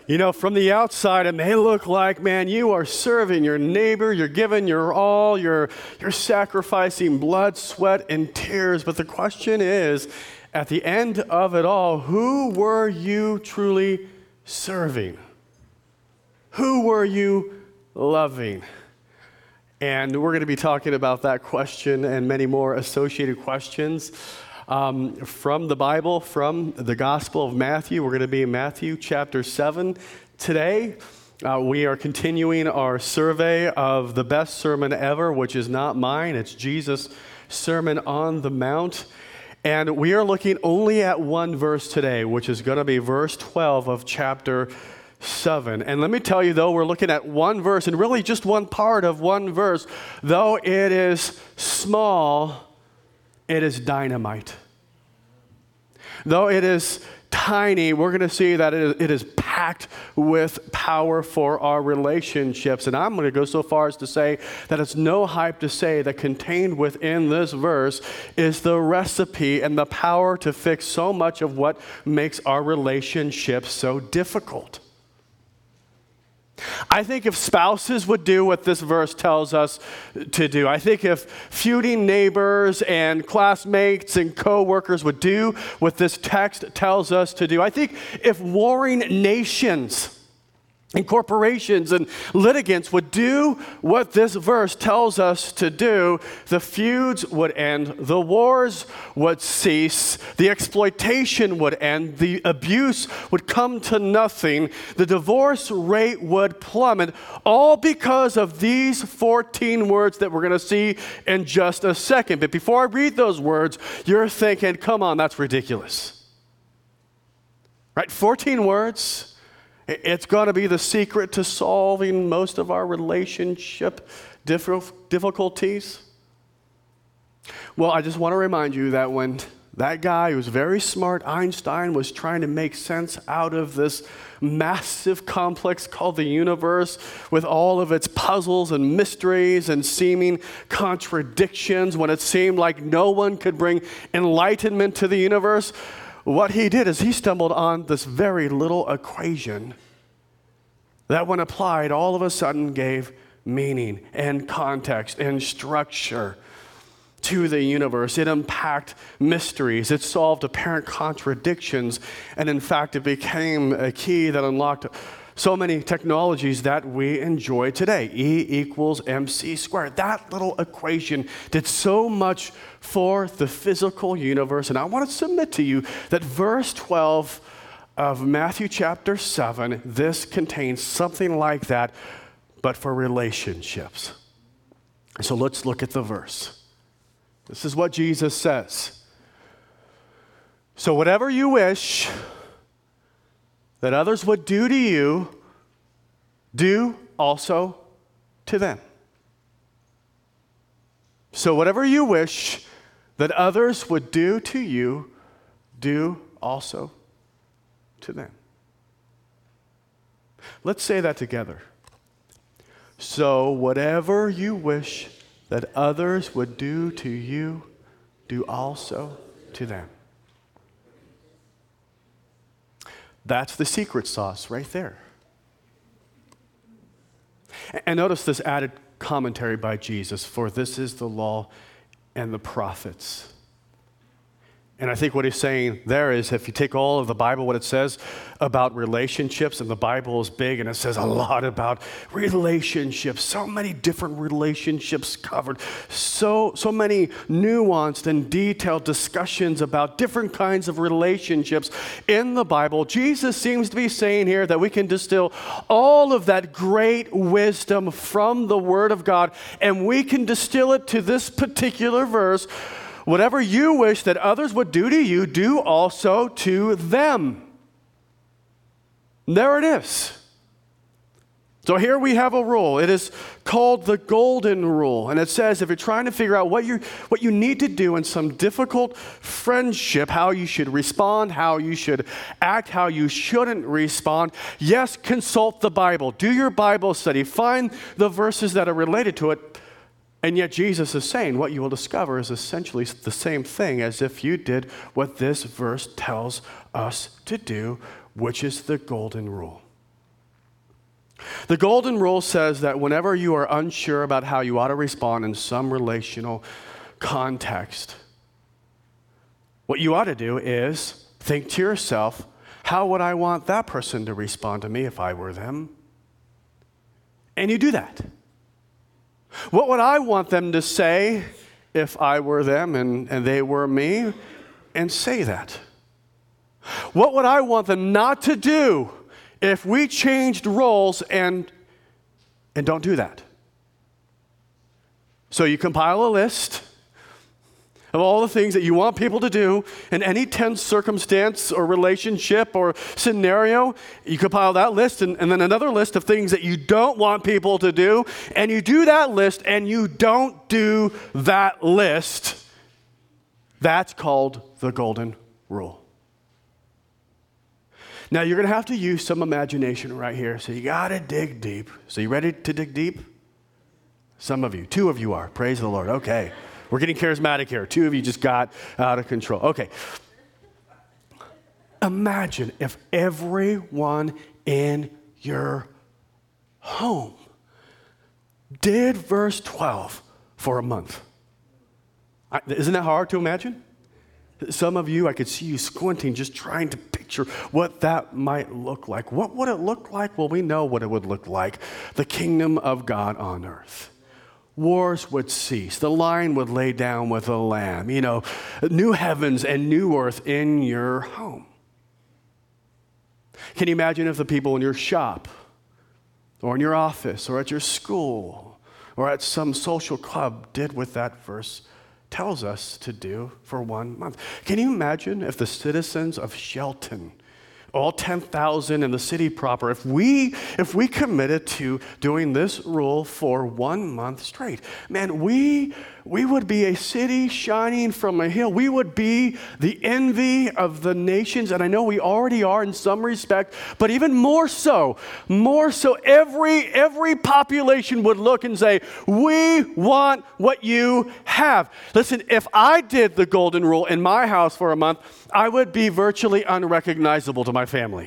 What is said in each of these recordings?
From the outside, it may look like, man, you are serving your neighbor, you're giving your all, you're sacrificing blood, sweat, and tears. But the question is, at the end of it all, who were you truly serving? Who were you loving? And we're going to be talking about that question and many more associated questions from the Bible, from the Gospel of Matthew. We're going to be in Matthew chapter 7 today. We are continuing our survey of the best sermon ever, which is not mine. It's Jesus' Sermon on the Mount. And we are looking only at one verse today, which is going to be verse 12 of chapter 7. And let me tell you, though, we're looking at one verse, and really just one part of one verse. Though it is small, it is dynamite. Though it is tiny, we're going to see that it is packed with power for our relationships. And I'm going to go so far as to say that it's no hype to say that contained within this verse is the recipe and the power to fix so much of what makes our relationships so difficult. I think if spouses would do what this verse tells us to do, I think if feuding neighbors and classmates and co-workers would do what this text tells us to do, I think if warring nations and corporations and litigants would do what this verse tells us to do, the feuds would end, the wars would cease, the exploitation would end, the abuse would come to nothing, the divorce rate would plummet, all because of these 14 words that we're going to see in just a second. But before I read those words, you're thinking, come on, that's ridiculous. Right? 14 words. It's going to be the secret to solving most of our relationship difficulties. Well, I just want to remind you that when that guy who was very smart, Einstein, was trying to make sense out of this massive complex called the universe with all of its puzzles and mysteries and seeming contradictions, when it seemed like no one could bring enlightenment to the universe, what he did is he stumbled on this very little equation that, when applied, all of a sudden gave meaning and context and structure to the universe. It unpacked mysteries. It solved apparent contradictions. And in fact, it became a key that unlocked so many technologies that we enjoy today. E equals mc squared. That little equation did so much for the physical universe. And I want to submit to you that verse 12 of Matthew chapter 7, this contains something like that, but for relationships. So let's look at the verse. This is what Jesus says. So whatever you wish that others would do to you, do also to them. So whatever you wish that others would do to you, do also to them. Let's say that together. So whatever you wish that others would do to you, do also to them. That's the secret sauce right there. And notice this added commentary by Jesus, for this is the law and the prophets. And I think what he's saying there is, if you take all of the Bible, what it says about relationships, and the Bible is big and it says a lot about relationships, so many different relationships covered, so many nuanced and detailed discussions about different kinds of relationships in the Bible. Jesus seems to be saying here that we can distill all of that great wisdom from the Word of God, and we can distill it to this particular verse. Whatever you wish that others would do to you, do also to them. There it is. So here we have a rule. It is called the golden rule. And it says if you're trying to figure out what you need to do in some difficult friendship, how you should respond, how you should act, how you shouldn't respond, yes, consult the Bible. Do your Bible study. Find the verses that are related to it. And yet Jesus is saying what you will discover is essentially the same thing as if you did what this verse tells us to do, which is the golden rule. The golden rule says that whenever you are unsure about how you ought to respond in some relational context, what you ought to do is think to yourself, how would I want that person to respond to me if I were them? And you do that. What would I want them to say if I were them and they were me? And say that. What would I want them not to do if we changed roles and don't do that? So you compile a list of all the things that you want people to do in any tense circumstance or relationship or scenario. You compile that list and then another list of things that you don't want people to do, and you do that list and you don't do that list. That's called the golden rule. Now you're going to have to use some imagination right here, so you got to dig deep. So you ready to dig deep? Some of you, 2 of you are. Praise the Lord. Okay. We're getting charismatic here. 2 of you just got out of control. Okay. Imagine if everyone in your home did verse 12 for a month. Isn't that hard to imagine? Some of you, I could see you squinting, just trying to picture what that might look like. What would it look like? Well, we know what it would look like. The kingdom of God on earth. Wars would cease. The lion would lay down with the lamb. New heavens and new earth in your home. Can you imagine if the people in your shop or in your office or at your school or at some social club did what that verse tells us to do for 1 month? Can you imagine if the citizens of Shelton, all 10,000 in the city proper, if we committed to doing this rule for 1 month straight, man, we would be a city shining from a hill. We would be the envy of the nations, and I know we already are in some respect, but even more so, every population would look and say, we want what you have. Listen, if I did the golden rule in my house for a month, I would be virtually unrecognizable to my family.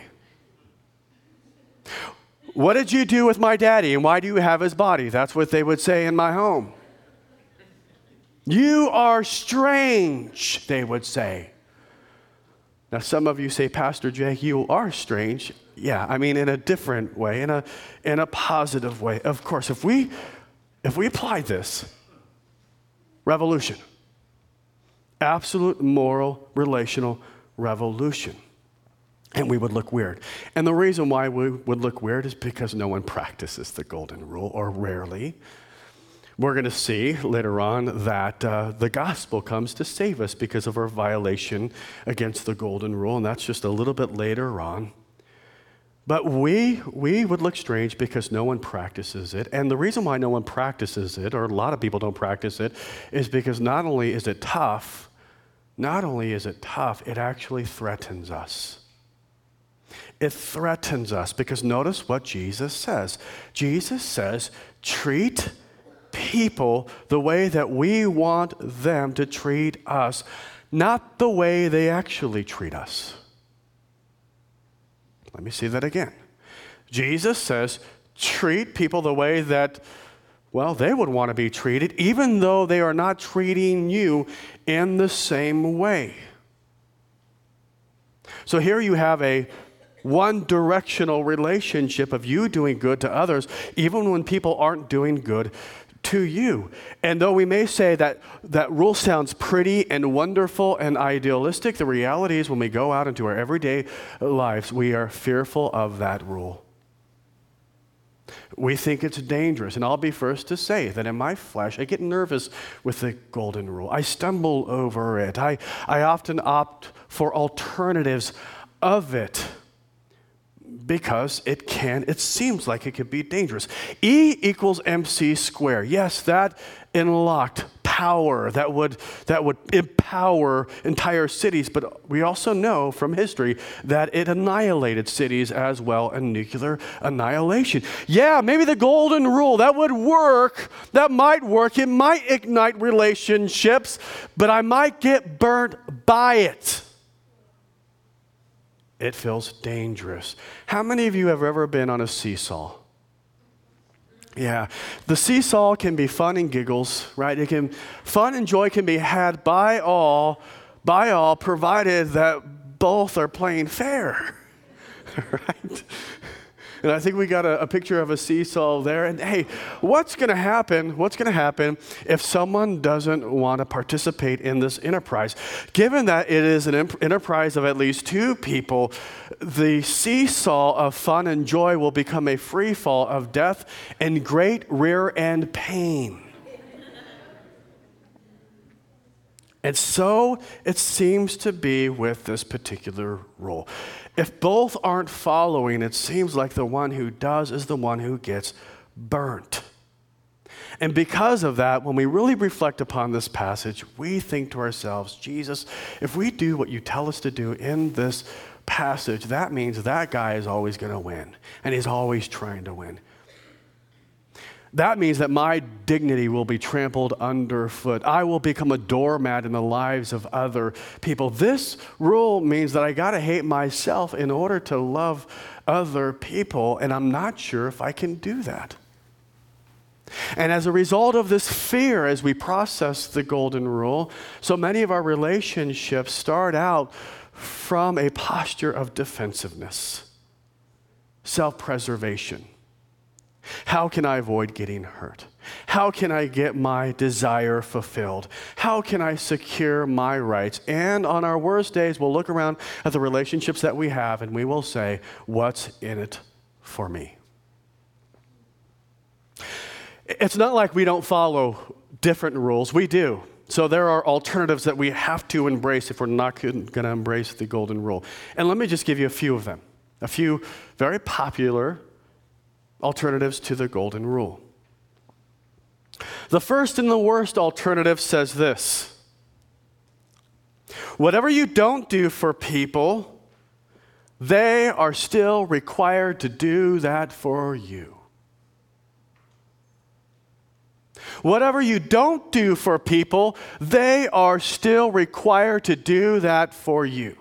What did you do with my daddy, and why do you have his body? That's what they would say in my home. You are strange, they would say. Now, some of you say, Pastor Jake, you are strange. Yeah, I mean, in a different way, in a positive way. Of course, if we apply this, revolution, absolute moral, relational revolution, and we would look weird. And the reason why we would look weird is because no one practices the golden rule, or rarely. We're going to see later on that the gospel comes to save us because of our violation against the golden rule, and that's just a little bit later on. But we would look strange because no one practices it. And the reason why no one practices it, or a lot of people don't practice it, is because not only is it tough, it actually threatens us. It threatens us because notice what Jesus says. Jesus says, treat people the way that we want them to treat us, not the way they actually treat us. Let me see that again. Jesus says, treat people the way that, they would want to be treated, even though they are not treating you in the same way. So here you have a one-directional relationship of you doing good to others, even when people aren't doing good to you. And though we may say that rule sounds pretty and wonderful and idealistic, the reality is when we go out into our everyday lives, we are fearful of that rule. We think it's dangerous. And I'll be first to say that in my flesh, I get nervous with the golden rule. I stumble over it. I often opt for alternatives of it, because it seems like it could be dangerous. E equals MC squared. Yes, that unlocked power that would empower entire cities, but we also know from history that it annihilated cities as well in nuclear annihilation. Yeah, maybe the golden rule, that would work, that might work, it might ignite relationships, but I might get burnt by it. It feels dangerous. How many of you have ever been on a seesaw? Yeah, the seesaw can be fun and giggles, right? Fun and joy can be had by all, provided that both are playing fair, right? And I think we got a picture of a seesaw there. And hey, what's going to happen if someone doesn't want to participate in this enterprise? Given that it is an enterprise of at least two people, the seesaw of fun and joy will become a free fall of death and great rear end pain. And so it seems to be with this particular rule. If both aren't following, it seems like the one who does is the one who gets burnt. And because of that, when we really reflect upon this passage, we think to ourselves, Jesus, if we do what you tell us to do in this passage, that means that guy is always going to win, and he's always trying to win. That means that my dignity will be trampled underfoot. I will become a doormat in the lives of other people. This rule means that I got to hate myself in order to love other people, and I'm not sure if I can do that. And as a result of this fear, as we process the golden rule, so many of our relationships start out from a posture of defensiveness, self-preservation. How can I avoid getting hurt? How can I get my desire fulfilled? How can I secure my rights? And on our worst days, we'll look around at the relationships that we have and we will say, what's in it for me? It's not like we don't follow different rules. We do. So there are alternatives that we have to embrace if we're not going to embrace the golden rule. And let me just give you a few of them. A few very popular alternatives to the golden rule. The first and the worst alternative says this: whatever you don't do for people, they are still required to do that for you. Whatever you don't do for people, they are still required to do that for you.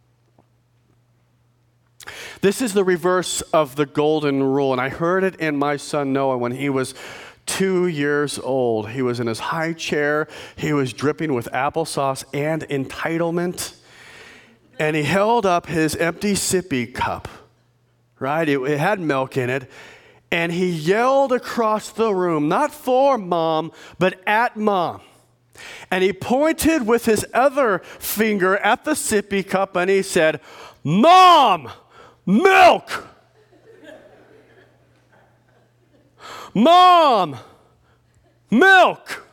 This is the reverse of the golden rule, and I heard it in my son Noah when he was 2 years old. He was in his high chair. He was dripping with applesauce and entitlement, and he held up his empty sippy cup, right? It had milk in it, and he yelled across the room, not for Mom, but at Mom. And he pointed with his other finger at the sippy cup, and he said, "Mom! Milk! Mom! Milk!"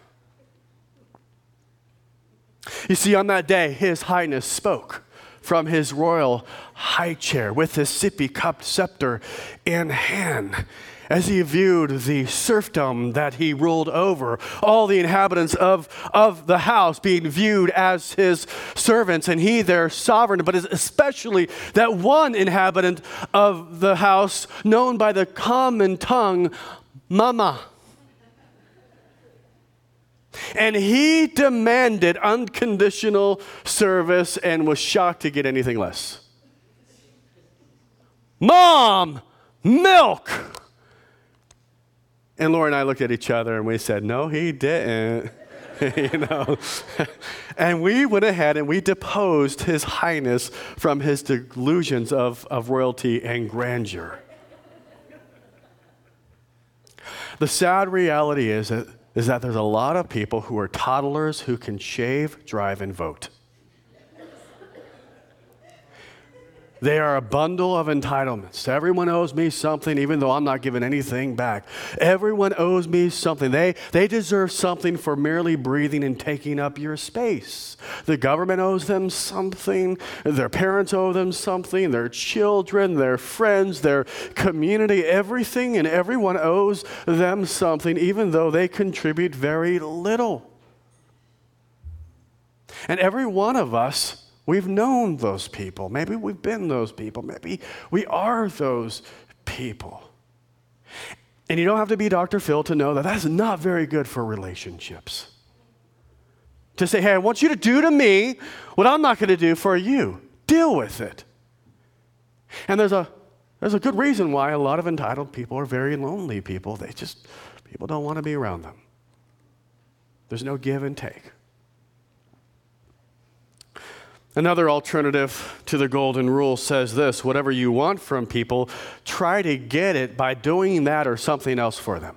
You see, on that day, His Highness spoke from his royal high chair with his sippy cup scepter in hand, as he viewed the serfdom that he ruled over, all the inhabitants of the house being viewed as his servants, and he their sovereign, but especially that one inhabitant of the house known by the common tongue, Mama. And he demanded unconditional service and was shocked to get anything less. Mom, milk! And Laura and I looked at each other and we said, no, he didn't. And we went ahead and we deposed His Highness from his delusions of royalty and grandeur. The sad reality is that there's a lot of people who are toddlers who can shave, drive, and vote. They are a bundle of entitlements. Everyone owes me something, even though I'm not giving anything back. Everyone owes me something. They deserve something for merely breathing and taking up your space. The government owes them something. Their parents owe them something. Their children, their friends, their community, everything and everyone owes them something, even though they contribute very little. And every one of us, we've known those people. Maybe we've been those people. Maybe we are those people. And you don't have to be Dr. Phil to know that that's not very good for relationships. To say, hey, I want you to do to me what I'm not going to do for you. Deal with it. And there's There's a good reason why a lot of entitled people are very lonely people. People don't want to be around them. There's no give and take. Another alternative to the golden rule says this: whatever you want from people, try to get it by doing that or something else for them.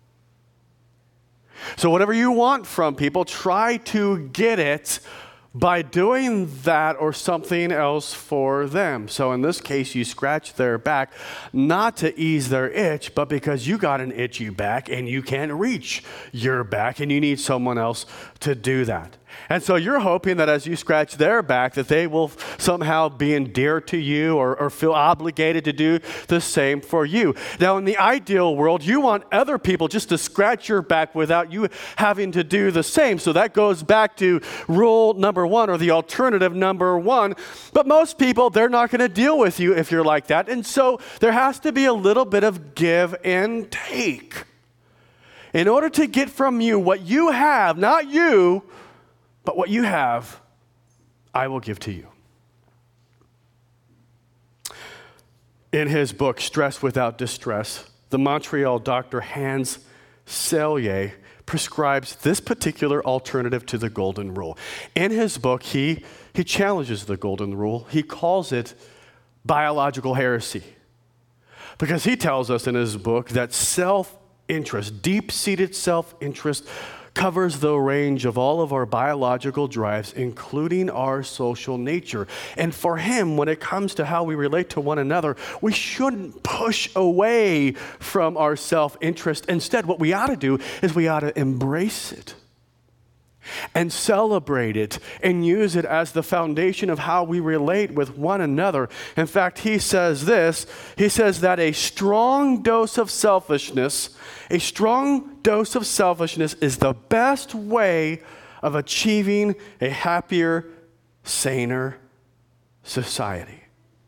So whatever you want from people, try to get it by doing that or something else for them. So in this case, you scratch their back, not to ease their itch, but because you got an itchy back and you can't reach your back and you need someone else to do that. And so you're hoping that as you scratch their back, that they will somehow be endeared to you or feel obligated to do the same for you. Now, in the ideal world, you want other people just to scratch your back without you having to do the same. So that goes back to rule number one, or the alternative number one. But most people, they're not going to deal with you if you're like that. And so there has to be a little bit of give and take. In order to get from you what you have, not you, but what you have, I will give to you. In his book, Stress Without Distress, the Montreal doctor Hans Selye prescribes this particular alternative to the golden rule. In his book, he challenges the golden rule. He calls it biological heresy, because he tells us in his book that self-interest, deep-seated self-interest, covers the range of all of our biological drives, including our social nature. And for him, when it comes to how we relate to one another, we shouldn't push away from our self-interest. Instead, what we ought to do is we ought to embrace it and celebrate it and use it as the foundation of how we relate with one another. In fact, he says this. He says that a strong dose of selfishness is the best way of achieving a happier, saner society.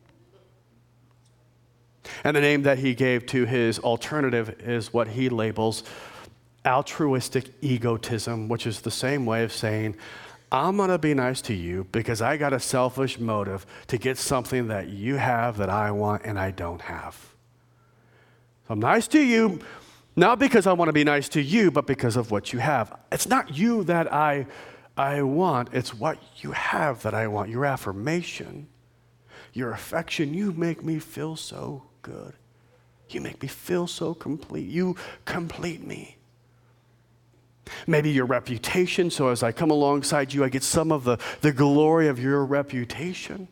And the name that he gave to his alternative is what he labels altruistic egotism, which is the same way of saying, I'm going to be nice to you because I got a selfish motive to get something that you have that I want and I don't have. So I'm nice to you, not because I want to be nice to you, but because of what you have. It's not you that I want, it's what you have that I want. Your affirmation, your affection, you make me feel so good. You make me feel so complete. You complete me. Maybe your reputation, so as I come alongside you, I get some of the glory of your reputation.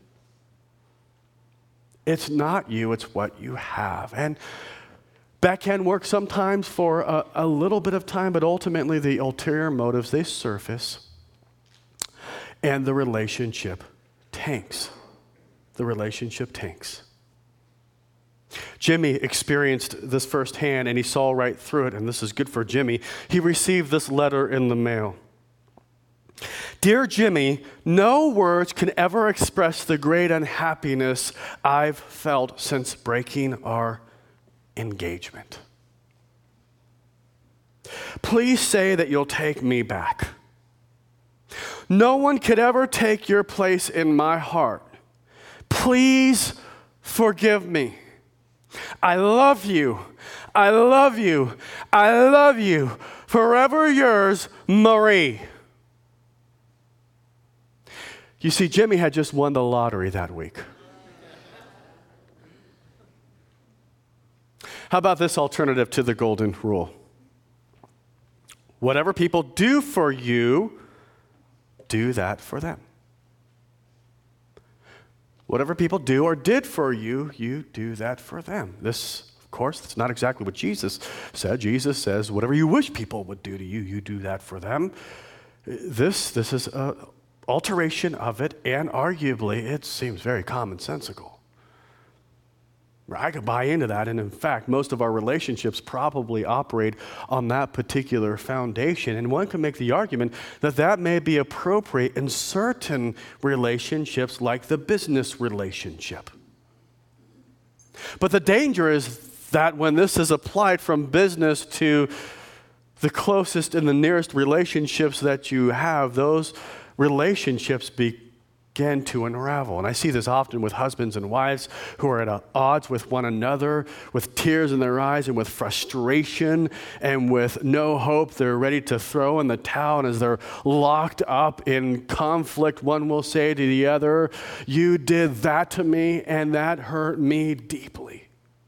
It's not you, it's what you have. And that can work sometimes for a little bit of time, but ultimately the ulterior motives, they surface, and the relationship tanks. The relationship tanks. Jimmy experienced this firsthand, and he saw right through it, and this is good for Jimmy. He received this letter in the mail. Dear Jimmy, no words can ever express the great unhappiness I've felt since breaking our engagement. Please say that you'll take me back. No one could ever take your place in my heart. Please forgive me. I love you. I love you. I love you. Forever yours, Marie. You see, Jimmy had just won the lottery that week. How about this alternative to the golden rule? Whatever people do for you, do that for them. Whatever people do or did for you, you do that for them. This, of course, that's not exactly what Jesus said. Jesus says, whatever you wish people would do to you, you do that for them. This is an alteration of it, and arguably, it seems very commonsensical. I could buy into that, and in fact, most of our relationships probably operate on that particular foundation. And one can make the argument that that may be appropriate in certain relationships, like the business relationship. But the danger is that when this is applied from business to the closest and the nearest relationships that you have, those relationships begin to unravel. And I see this often with husbands and wives who are at odds with one another, with tears in their eyes and with frustration and with no hope. They're ready to throw in the towel, and as they're locked up in conflict, one will say to the other, "You did that to me, and that hurt me deeply."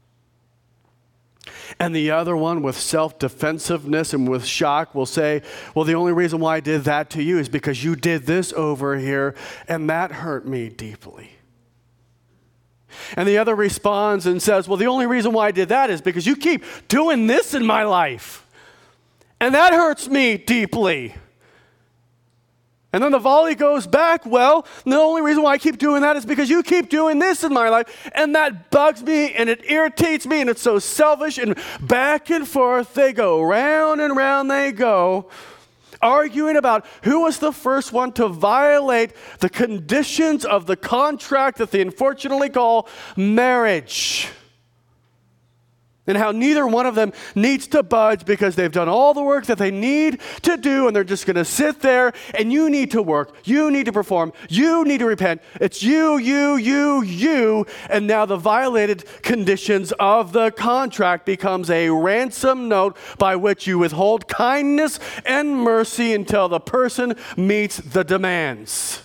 And the other one, with self-defensiveness and with shock, will say, "Well, the only reason why I did that to you is because you did this over here, and that hurt me deeply." And the other responds and says, "Well, the only reason why I did that is because you keep doing this in my life, and that hurts me deeply." And then the volley goes back, "Well, the only reason why I keep doing that is because you keep doing this in my life, and that bugs me, and it irritates me, and it's so selfish," and back and forth they go, round and round they go, arguing about who was the first one to violate the conditions of the contract that they unfortunately call marriage. And how neither one of them needs to budge because they've done all the work that they need to do, and they're just going to sit there, and you need to work, you need to perform, you need to repent. It's you, and now the violated conditions of the contract becomes a ransom note by which you withhold kindness and mercy until the person meets the demands.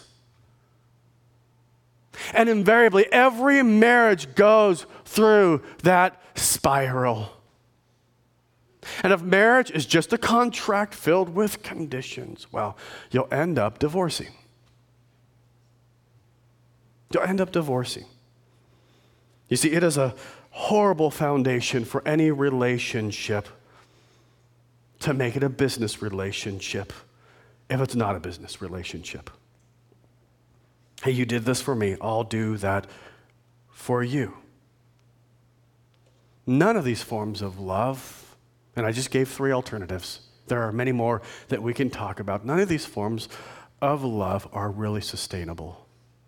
And invariably, every marriage goes through that spiral. And if marriage is just a contract filled with conditions, well, you'll end up divorcing. You'll end up divorcing. You see, it is a horrible foundation for any relationship to make it a business relationship if it's not a business relationship. Hey, you did this for me, I'll do that for you. None of these forms of love, and I just gave 3 alternatives. There are many more that we can talk about. None of these forms of love are really sustainable.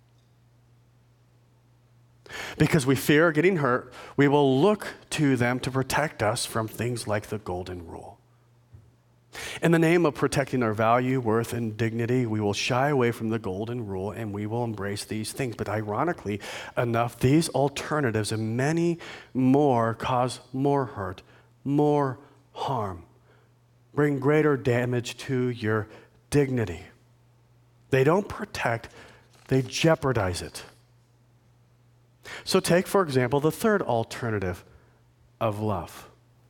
Because we fear getting hurt, we will look to them to protect us from things like the golden rule. In the name of protecting our value, worth, and dignity, we will shy away from the golden rule and we will embrace these things. But ironically enough, these alternatives and many more cause more hurt, more harm, bring greater damage to your dignity. They don't protect, they jeopardize it. So take, for example, the third alternative of love.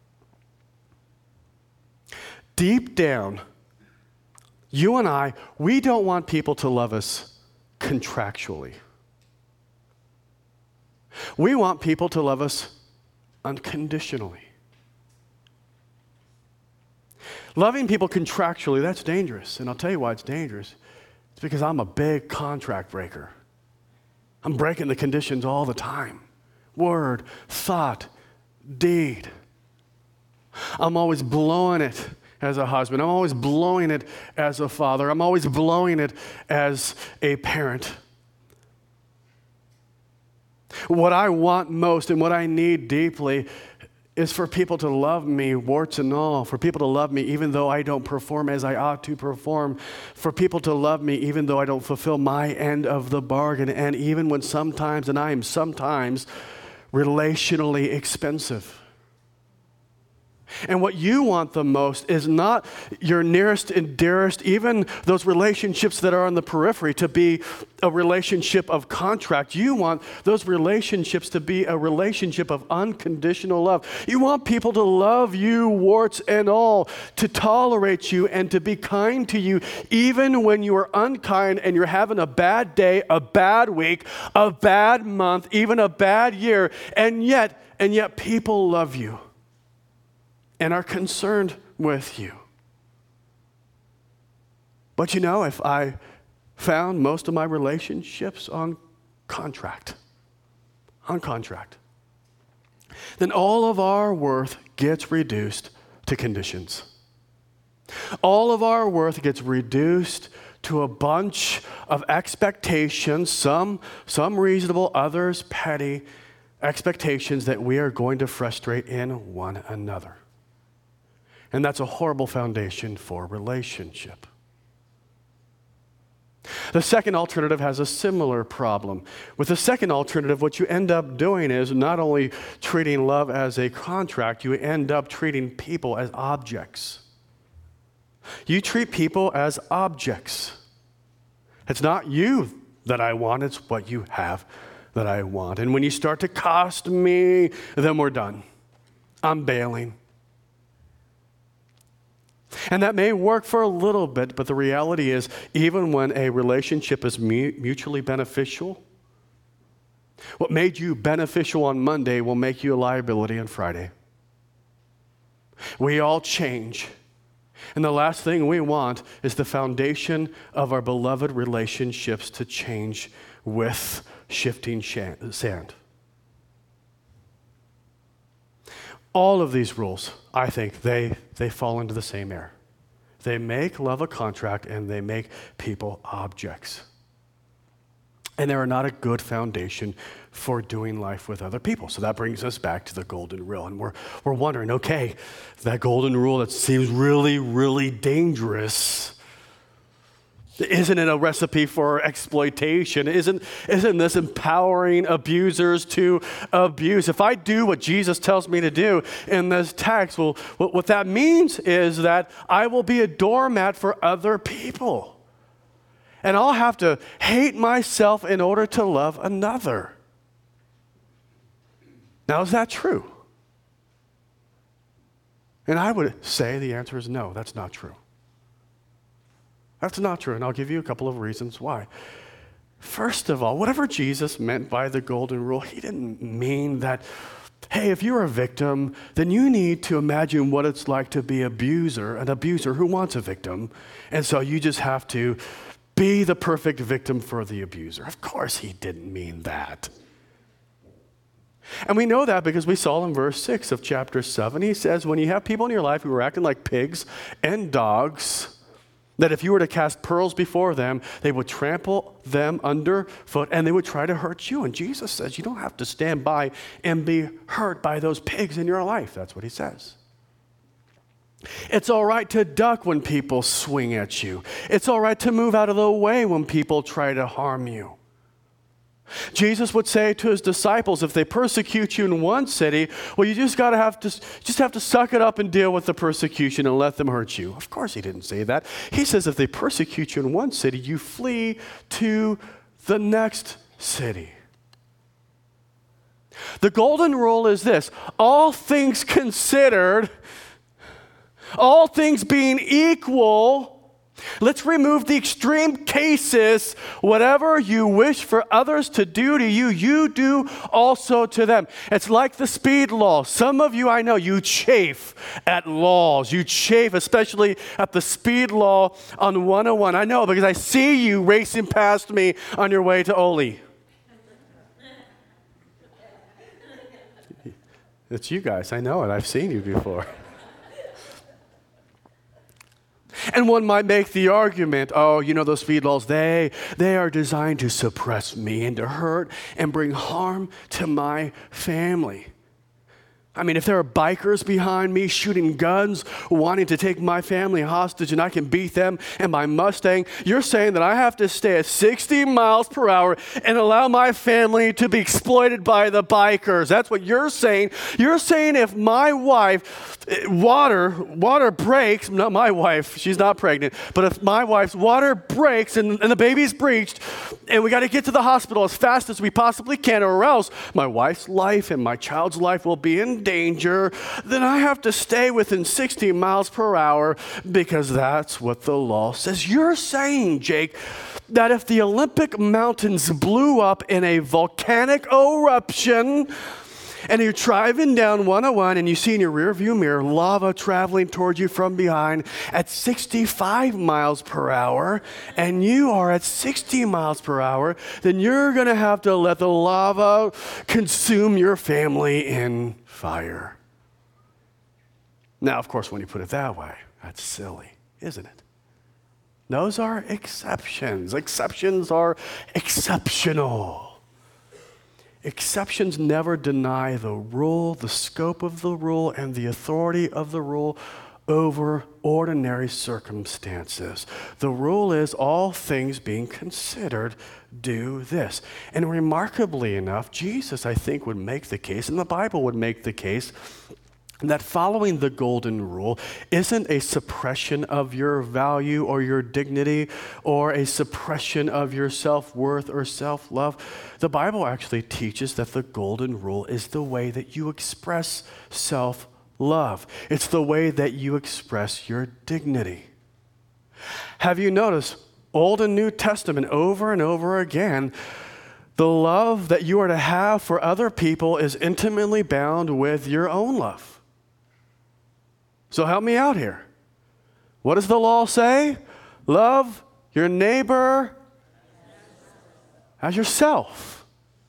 Deep down, you and I, we don't want people to love us contractually. We want people to love us unconditionally. Loving people contractually, that's dangerous. And I'll tell you why it's dangerous. It's because I'm a big contract breaker. I'm breaking the conditions all the time. Word, thought, deed. I'm always blowing it as a husband. I'm always blowing it as a father. I'm always blowing it as a parent. What I want most and what I need deeply is for people to love me, warts and all, for people to love me even though I don't perform as I ought to perform, for people to love me even though I don't fulfill my end of the bargain, and even when sometimes, and I am sometimes, relationally expensive. And what you want the most is not your nearest and dearest, even those relationships that are on the periphery, to be a relationship of contract. You want those relationships to be a relationship of unconditional love. You want people to love you, warts and all, to tolerate you and to be kind to you, even when you are unkind and you're having a bad day, a bad week, a bad month, even a bad year, and yet people love you and are concerned with you. But you know, if I found most of my relationships on contract, then all of our worth gets reduced to conditions. All of our worth gets reduced to a bunch of expectations, some reasonable, others petty expectations that we are going to frustrate in one another. And that's a horrible foundation for relationship. The second alternative has a similar problem. With the second alternative, what you end up doing is not only treating love as a contract, you end up treating people as objects. You treat people as objects. It's not you that I want, it's what you have that I want. And when you start to cost me, then we're done. I'm bailing. And that may work for a little bit, but the reality is, even when a relationship is mutually beneficial, what made you beneficial on Monday will make you a liability on Friday. We all change. And the last thing we want is the foundation of our beloved relationships to change with shifting sand. All of these rules, I think, they fall into the same error. They make love a contract and they make people objects. And they are not a good foundation for doing life with other people. So that brings us back to the golden rule. And we're wondering, okay, that golden rule that seems really, really dangerous, isn't it a recipe for exploitation? Isn't this empowering abusers to abuse? If I do what Jesus tells me to do in this text, well, what that means is that I will be a doormat for other people. And I'll have to hate myself in order to love another. Now, is that true? And I would say the answer is no, that's not true. That's not true, and I'll give you a couple of reasons why. First of all, whatever Jesus meant by the golden rule, he didn't mean that, hey, if you're a victim, then you need to imagine what it's like to be an abuser who wants a victim, and so you just have to be the perfect victim for the abuser. Of course he didn't mean that. And we know that because we saw in verse 6 of chapter 7, he says, when you have people in your life who are acting like pigs and dogs, that if you were to cast pearls before them, they would trample them underfoot and they would try to hurt you. And Jesus says you don't have to stand by and be hurt by those pigs in your life. That's what he says. It's all right to duck when people swing at you. It's all right to move out of the way when people try to harm you. Jesus would say to his disciples, if they persecute you in one city, well, you just have to suck it up and deal with the persecution and let them hurt you. Of course he didn't say that. He says if they persecute you in one city, you flee to the next city. The golden rule is this: all things considered, all things being equal, let's remove the extreme cases. Whatever you wish for others to do to you, you do also to them. It's like the speed law. Some of you, I know, you chafe at laws. You chafe, especially at the speed law on 101. I know because I see you racing past me on your way to Ole. It's you guys. I know it. I've seen you before. And one might make the argument, oh, those speed laws, they are designed to suppress me and to hurt and bring harm to my family. I mean, if there are bikers behind me shooting guns, wanting to take my family hostage and I can beat them and my Mustang, you're saying that I have to stay at 60 miles per hour and allow my family to be exploited by the bikers. That's what you're saying. You're saying if my wife, water breaks, not my wife, she's not pregnant, but if my wife's water breaks and the baby's breached and we got to get to the hospital as fast as we possibly can or else my wife's life and my child's life will be in danger, then I have to stay within 60 miles per hour because that's what the law says. You're saying, Jake, that if the Olympic mountains blew up in a volcanic eruption and you're driving down 101 and you see in your rearview mirror lava traveling towards you from behind at 65 miles per hour and you are at 60 miles per hour, then you're going to have to let the lava consume your family in fire. Now, of course, when you put it that way, that's silly, isn't it? Those are exceptions. Exceptions are exceptional. Exceptions never deny the rule, the scope of the rule, and the authority of the rule over ordinary circumstances. The rule is, all things being considered, do this. And remarkably enough, Jesus, I think, would make the case, and the Bible would make the case, that following the golden rule isn't a suppression of your value or your dignity or a suppression of your self-worth or self-love. The Bible actually teaches that the golden rule is the way that you express self-love. It's the way that you express your dignity. Have you noticed, Old and New Testament, over and over again, the love that you are to have for other people is intimately bound with your own love. So help me out here. What does the law say? Love your neighbor as yourself.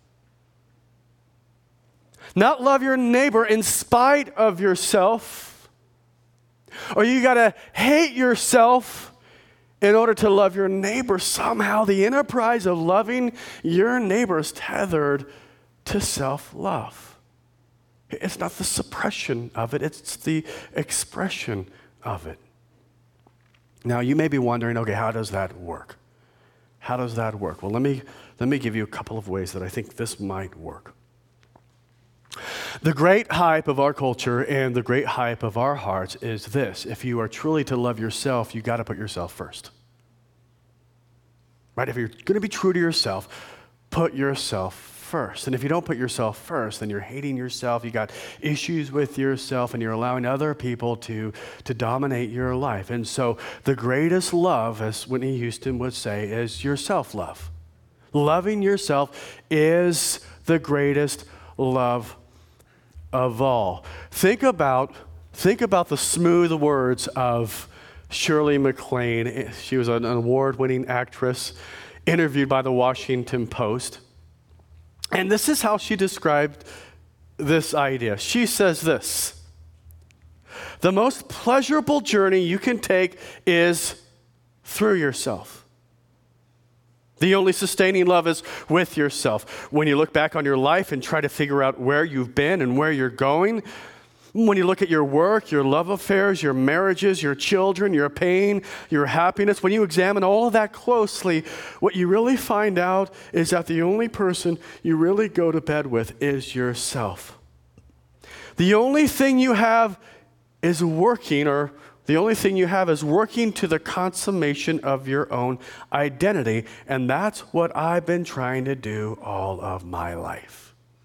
Not love your neighbor in spite of yourself. Or you got to hate yourself in order to love your neighbor. Somehow the enterprise of loving your neighbor is tethered to self-love. It's not the suppression of it, it's the expression of it. Now, you may be wondering, okay, how does that work? How does that work? Well, let me give you a couple of ways that I think this might work. The great hype of our culture and the great hype of our hearts is this: if you are truly to love yourself, you got to put yourself first. Right? If you're going to be true to yourself, put yourself first. And if you don't put yourself first, then you're hating yourself, you got issues with yourself, and you're allowing other people to dominate your life. And so the greatest love, as Whitney Houston would say, is your self-love. Loving yourself is the greatest love of all. Think about the smooth words of Shirley MacLaine. She was an award-winning actress, interviewed by the Washington Post. And this is how she described this idea. She says this: the most pleasurable journey you can take is through yourself. The only sustaining love is with yourself. When you look back on your life and try to figure out where you've been and where you're going, when you look at your work, your love affairs, your marriages, your children, your pain, your happiness, when you examine all of that closely, what you really find out is that the only person you really go to bed with is yourself. The only thing you have is working, or the only thing you have is working to the consummation of your own identity, and that's what I've been trying to do all of my life.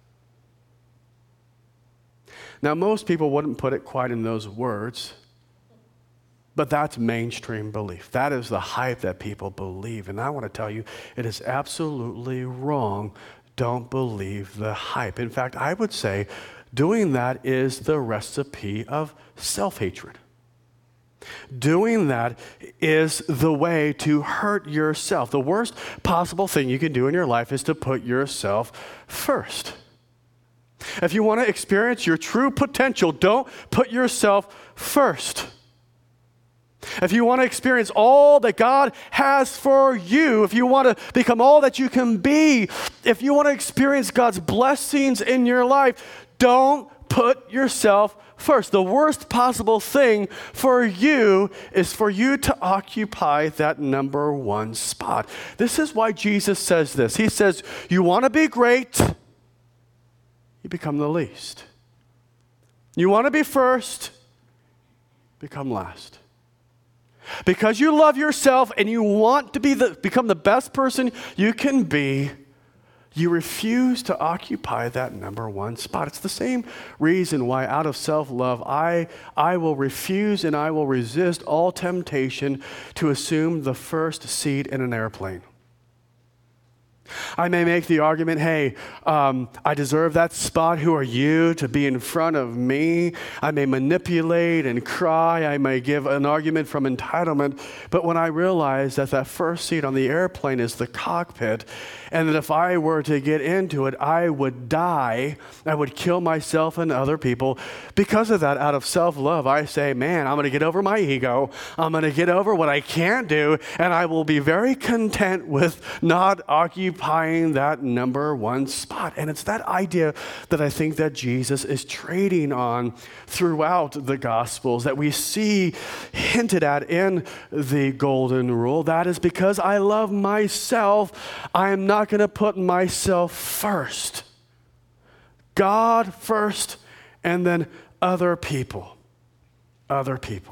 Now, most people wouldn't put it quite in those words, but that's mainstream belief. That is the hype that people believe. And I want to tell you, it is absolutely wrong. Don't believe the hype. In fact, I would say doing that is the recipe of self-hatred. Doing that is the way to hurt yourself. The worst possible thing you can do in your life is to put yourself first. If you want to experience your true potential, don't put yourself first. If you want to experience all that God has for you, if you want to become all that you can be, if you want to experience God's blessings in your life, don't put yourself first. The worst possible thing for you is for you to occupy that number one spot. This is why Jesus says this. He says, you want to be great, you become the least. You want to be first, become last. Because you love yourself and you want to become the best person you can be, you refuse to occupy that number one spot. It's the same reason why, out of self-love, I will refuse and I will resist all temptation to assume the first seat in an airplane. I may make the argument, hey, I deserve that spot. Who are you to be in front of me? I may manipulate and cry. I may give an argument from entitlement. But when I realize that first seat on the airplane is the cockpit, and that if I were to get into it, I would die. I would kill myself and other people. Because of that, out of self-love, I say, man, I'm going to get over my ego. I'm going to get over what I can't do, and I will be very content with not occupying occupying that number one spot. And it's that idea that I think that Jesus is trading on throughout the Gospels, that we see hinted at in the golden rule. That is because I love myself, I am not going to put myself first. God first, and then other people. Other people.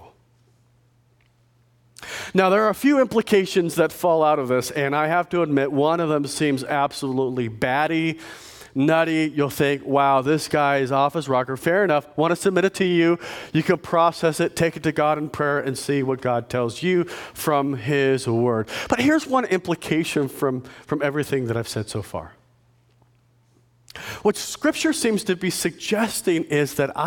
Now, there are a few implications that fall out of this, and I have to admit, one of them seems absolutely batty, nutty. You'll think, wow, this guy is off his rocker. Fair enough. Want to submit it to you. You can process it, take it to God in prayer, and see what God tells you from his word. But here's one implication from everything that I've said so far. What Scripture seems to be suggesting is that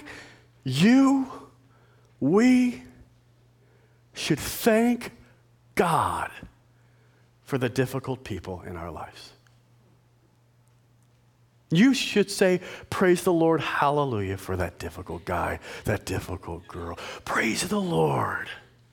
we should thank God for the difficult people in our lives. You should say, praise the Lord, hallelujah, for that difficult guy, that difficult girl. Praise the Lord.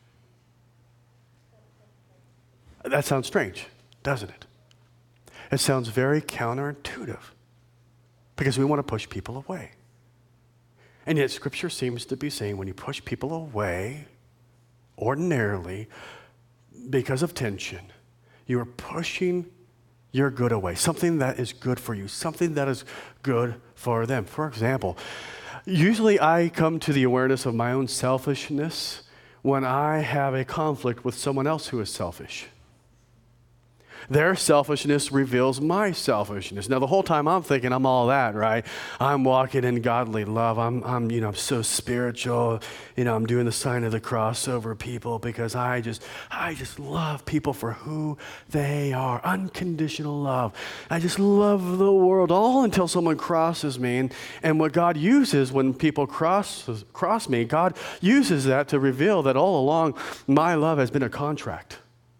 That sounds strange, doesn't it? It sounds very counterintuitive because we want to push people away. And yet Scripture seems to be saying when you push people away, ordinarily, because of tension, you are pushing your good away, something that is good for you, something that is good for them. For example, usually I come to the awareness of my own selfishness when I have a conflict with someone else who is selfish. Their selfishness reveals my selfishness. Now, the whole time I'm thinking I'm all that, right? I'm walking in godly love. I'm so spiritual. I'm doing the sign of the cross over people because I just love people for who they are. Unconditional love. I just love the world, all until someone crosses me. And what God uses when people cross me, God uses that to reveal that all along my love has been a contract.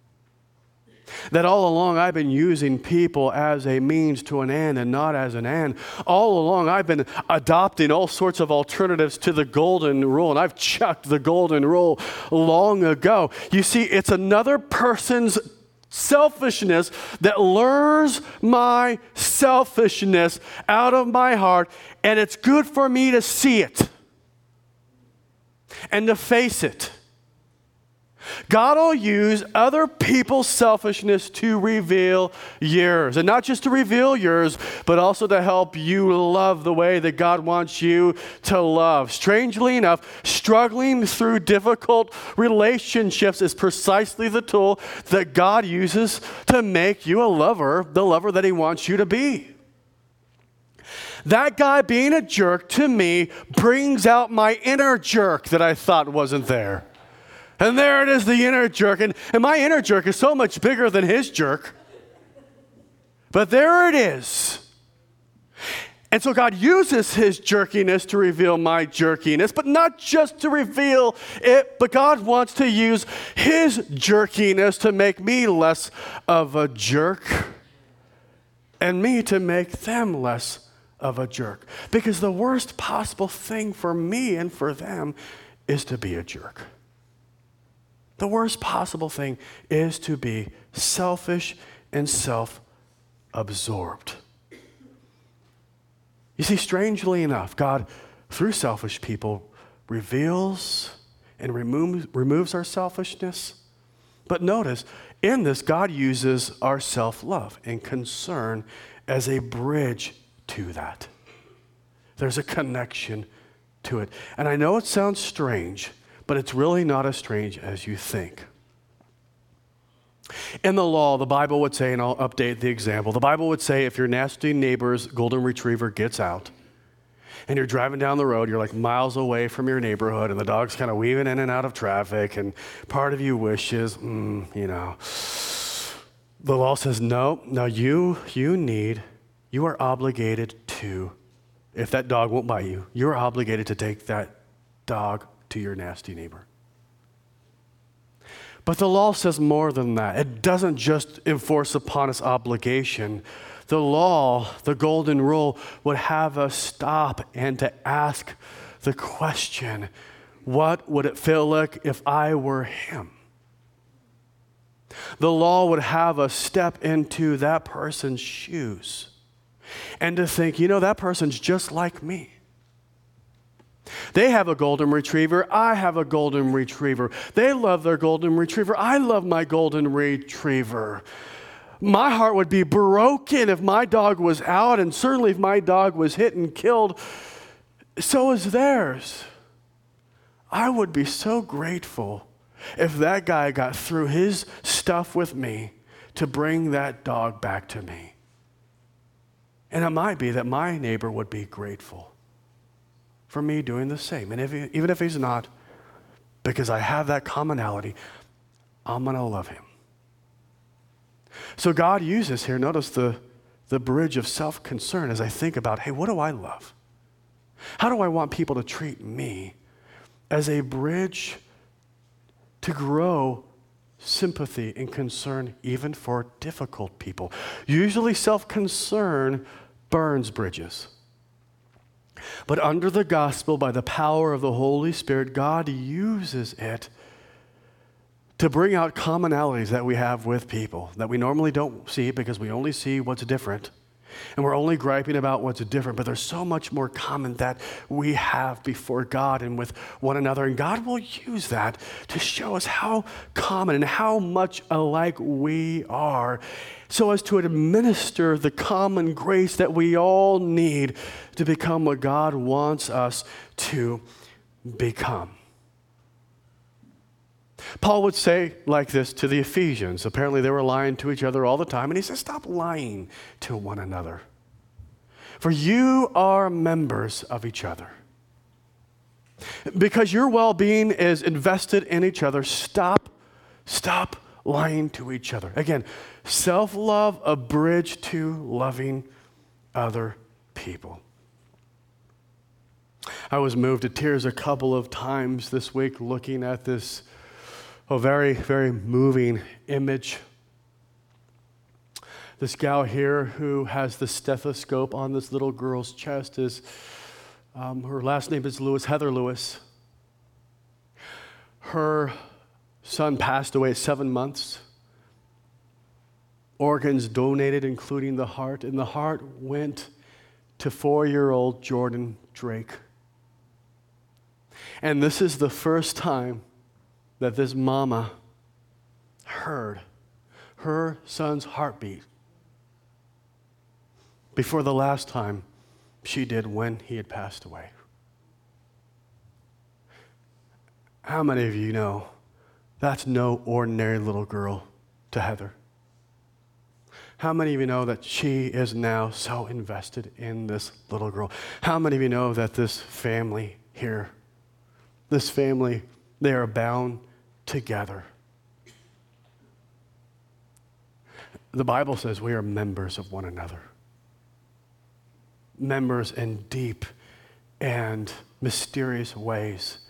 That all along I've been using people as a means to an end and not as an end. All along I've been adopting all sorts of alternatives to the golden rule, and I've chucked the golden rule long ago. You see, it's another person's selfishness that lures my selfishness out of my heart, and it's good for me to see it and to face it. God will use other people's selfishness to reveal yours. And not just to reveal yours, but also to help you love the way that God wants you to love. Strangely enough, struggling through difficult relationships is precisely the tool that God uses to make you a lover, the lover that he wants you to be. That guy being a jerk to me brings out my inner jerk that I thought wasn't there. And there it is, the inner jerk. And my inner jerk is so much bigger than his jerk. But there it is. And so God uses his jerkiness to reveal my jerkiness, but not just to reveal it, but God wants to use his jerkiness to make me less of a jerk and me to make them less of a jerk. Because the worst possible thing for me and for them is to be a jerk. The worst possible thing is to be selfish and self-absorbed. You see, strangely enough, God, through selfish people, reveals and removes our selfishness. But notice, in this, God uses our self-love and concern as a bridge to that. There's a connection to it. And I know it sounds strange, but it's really not as strange as you think. In the law, the Bible would say, and I'll update the example, the Bible would say if your nasty neighbor's golden retriever gets out and you're driving down the road, you're like miles away from your neighborhood and the dog's kind of weaving in and out of traffic and part of you wishes, the law says, no, you are obligated to, if that dog won't bite you, you're obligated to take that dog to your nasty neighbor. But the law says more than that. It doesn't just enforce upon us obligation. The law, the golden rule, would have us stop and to ask the question, what would it feel like if I were him? The law would have us step into that person's shoes and to think, that person's just like me. They have a golden retriever. I have a golden retriever. They love their golden retriever. I love my golden retriever. My heart would be broken if my dog was out, and certainly if my dog was hit and killed. So is theirs. I would be so grateful if that guy got through his stuff with me to bring that dog back to me. And it might be that my neighbor would be grateful for me doing the same. And even if he's not, because I have that commonality, I'm going to love him. So God uses here, notice the bridge of self-concern as I think about, hey, what do I love? How do I want people to treat me as a bridge to grow sympathy and concern even for difficult people? Usually self-concern burns bridges. But under the gospel, by the power of the Holy Spirit, God uses it to bring out commonalities that we have with people that we normally don't see because we only see what's different. And we're only griping about what's different, but there's so much more common that we have before God and with one another. And God will use that to show us how common and how much alike we are so as to administer the common grace that we all need to become what God wants us to become. Paul would say like this to the Ephesians. Apparently they were lying to each other all the time. And he says, stop lying to one another. For you are members of each other. Because your well-being is invested in each other, stop lying to each other. Again, self-love, a bridge to loving other people. I was moved to tears a couple of times this week looking at this very, very moving image. This gal here who has the stethoscope on this little girl's chest is, her last name is Lewis, Heather Lewis. Her son passed away at 7 months. Organs donated, including the heart, and the heart went to 4-year-old Jordan Drake. And this is the first time that this mama heard her son's heartbeat before the last time she did when he had passed away. How many of you know that's no ordinary little girl to Heather? How many of you know that she is now so invested in this little girl? How many of you know that this family here, this family, they are bound together? The Bible says we are members of one another. Members in deep and mysterious ways.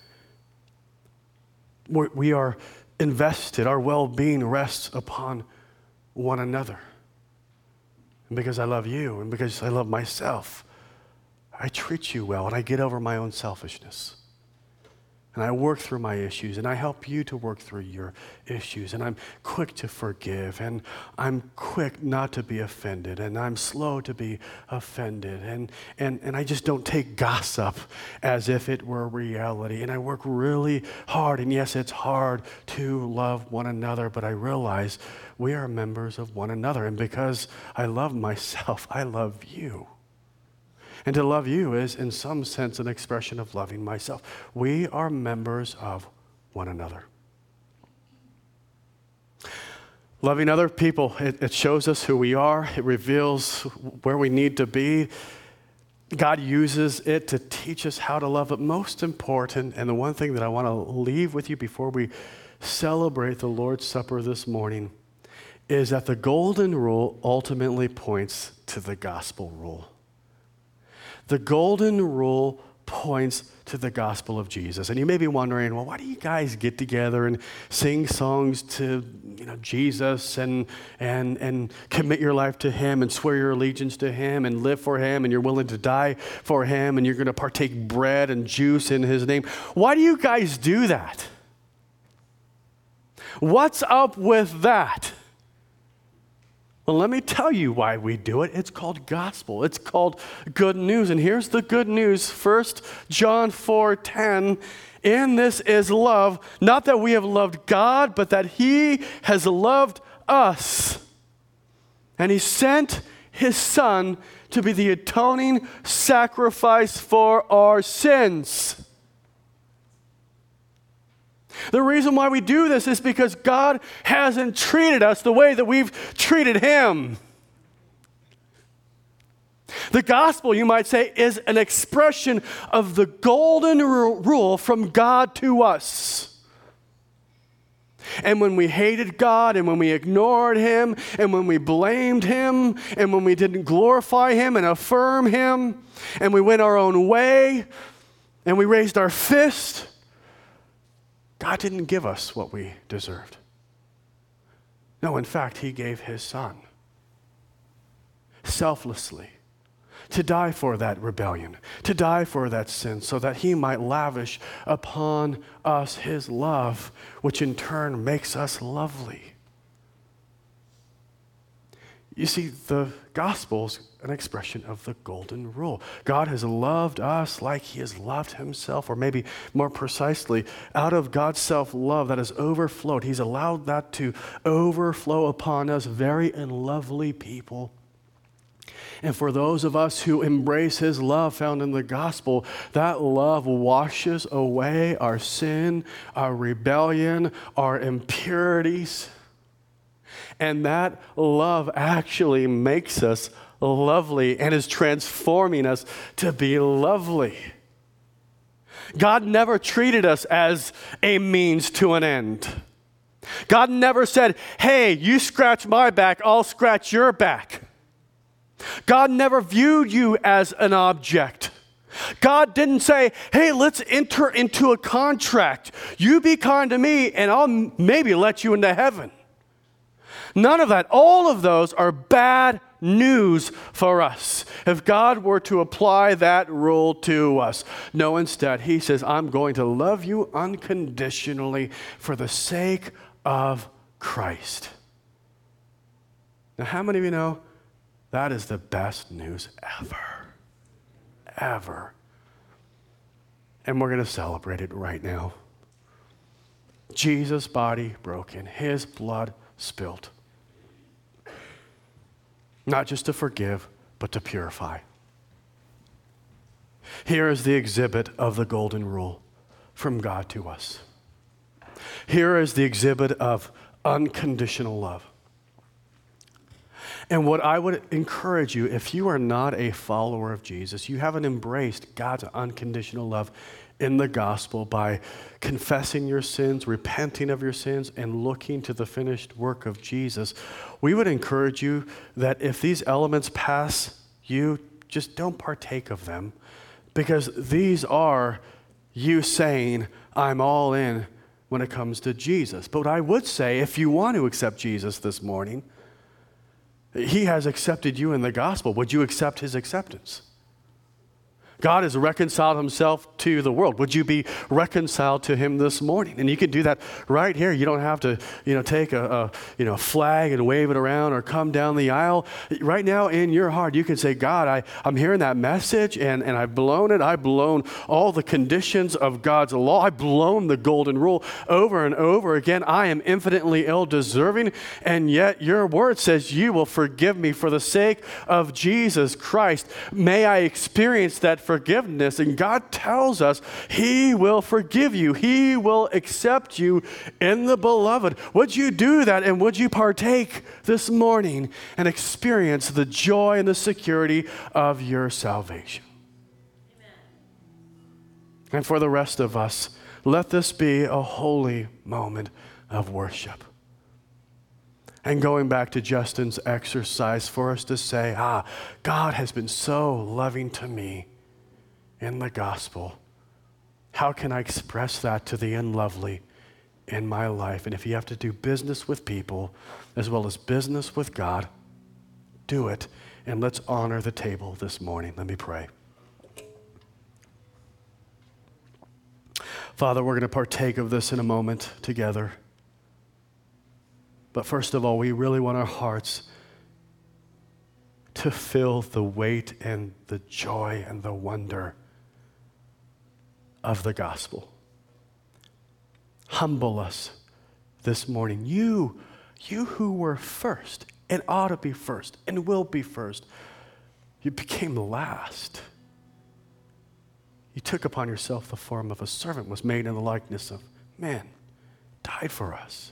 We are invested, our well-being rests upon one another. And because I love you and because I love myself, I treat you well and I get over my own selfishness. And I work through my issues, and I help you to work through your issues. And I'm quick to forgive, and I'm quick not to be offended, and I'm slow to be offended. And I just don't take gossip as if it were reality. And I work really hard, and yes, it's hard to love one another, but I realize we are members of one another. And because I love myself, I love you. And to love you is, in some sense, an expression of loving myself. We are members of one another. Loving other people, it shows us who we are. It reveals where we need to be. God uses it to teach us how to love. But most important, and the one thing that I want to leave with you before we celebrate the Lord's Supper this morning, is that the golden rule ultimately points to the gospel rule. The golden rule points to the gospel of Jesus. And you may be wondering, well, why do you guys get together and sing songs to, Jesus and commit your life to him and swear your allegiance to him and live for him and you're willing to die for him and you're going to partake bread and juice in his name? Why do you guys do that? What's up with that? Well, let me tell you why we do it. It's called gospel. It's called good news. And here's the good news. 1 John 4:10, in this is love, not that we have loved God, but that he has loved us. And he sent his son to be the atoning sacrifice for our sins. The reason why we do this is because God hasn't treated us the way that we've treated him. The gospel, you might say, is an expression of the golden rule from God to us. And when we hated God, and when we ignored him, and when we blamed him, and when we didn't glorify him and affirm him, and we went our own way, and we raised our fist, God didn't give us what we deserved. No, in fact, he gave his son selflessly to die for that rebellion, to die for that sin, so that he might lavish upon us his love, which in turn makes us lovely. You see, the gospel's an expression of the golden rule. God has loved us like he has loved himself, or maybe more precisely, out of God's self-love that has overflowed. He's allowed that to overflow upon us, very and lovely people. And for those of us who embrace his love found in the gospel, that love washes away our sin, our rebellion, our impurities. And that love actually makes us lovely and is transforming us to be lovely. God never treated us as a means to an end. God never said, hey, you scratch my back, I'll scratch your back. God never viewed you as an object. God didn't say, hey, let's enter into a contract. You be kind to me and I'll maybe let you into heaven. None of that. All of those are bad news for us if God were to apply that rule to us. No, instead, he says, I'm going to love you unconditionally for the sake of Christ. Now, how many of you know that is the best news ever? Ever. And we're going to celebrate it right now. Jesus' body broken, his blood spilled. Not just to forgive, but to purify. Here is the exhibit of the golden rule from God to us. Here is the exhibit of unconditional love. And what I would encourage you, if you are not a follower of Jesus, you haven't embraced God's unconditional love in the gospel by confessing your sins, repenting of your sins, and looking to the finished work of Jesus, we would encourage you that if these elements pass you, just don't partake of them, because these are you saying, I'm all in when it comes to Jesus. But I would say, if you want to accept Jesus this morning, he has accepted you in the gospel. Would you accept his acceptance? God has reconciled himself to the world. Would you be reconciled to him this morning? And you can do that right here. You don't have to, take a flag and wave it around or come down the aisle. Right now in your heart, you can say, God, I'm hearing that message and I've blown it. I've blown all the conditions of God's law. I've blown the golden rule over and over again. I am infinitely ill-deserving, and yet your word says you will forgive me for the sake of Jesus Christ. May I experience that forgiveness. And God tells us he will forgive you. He will accept you in the beloved. Would you do that, and would you partake this morning and experience the joy and the security of your salvation? Amen. And for the rest of us, let this be a holy moment of worship. And going back to Justin's exercise for us to say, God has been so loving to me in the gospel. How can I express that to the unlovely in my life? And if you have to do business with people as well as business with God, do it. And let's honor the table this morning. Let me pray. Father, we're going to partake of this in a moment together. But first of all, we really want our hearts to feel the weight and the joy and the wonder of the gospel. Humble us this morning. You who were first and ought to be first and will be first, you became last. You took upon yourself the form of a servant, was made in the likeness of man, died for us.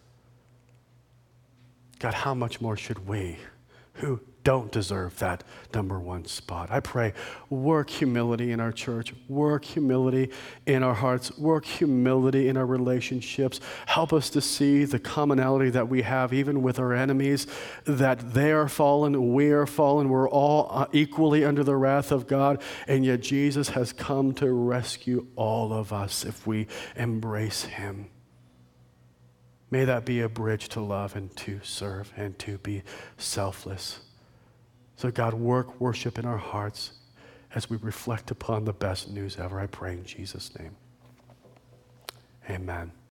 God, how much more should we, who don't deserve that number one spot? I pray, work humility in our church, work humility in our hearts, work humility in our relationships. Help us to see the commonality that we have even with our enemies, that they are fallen, we are fallen, we're all equally under the wrath of God, and yet Jesus has come to rescue all of us if we embrace him. May that be a bridge to love and to serve and to be selfless. So God, work worship in our hearts as we reflect upon the best news ever. I pray in Jesus' name. Amen.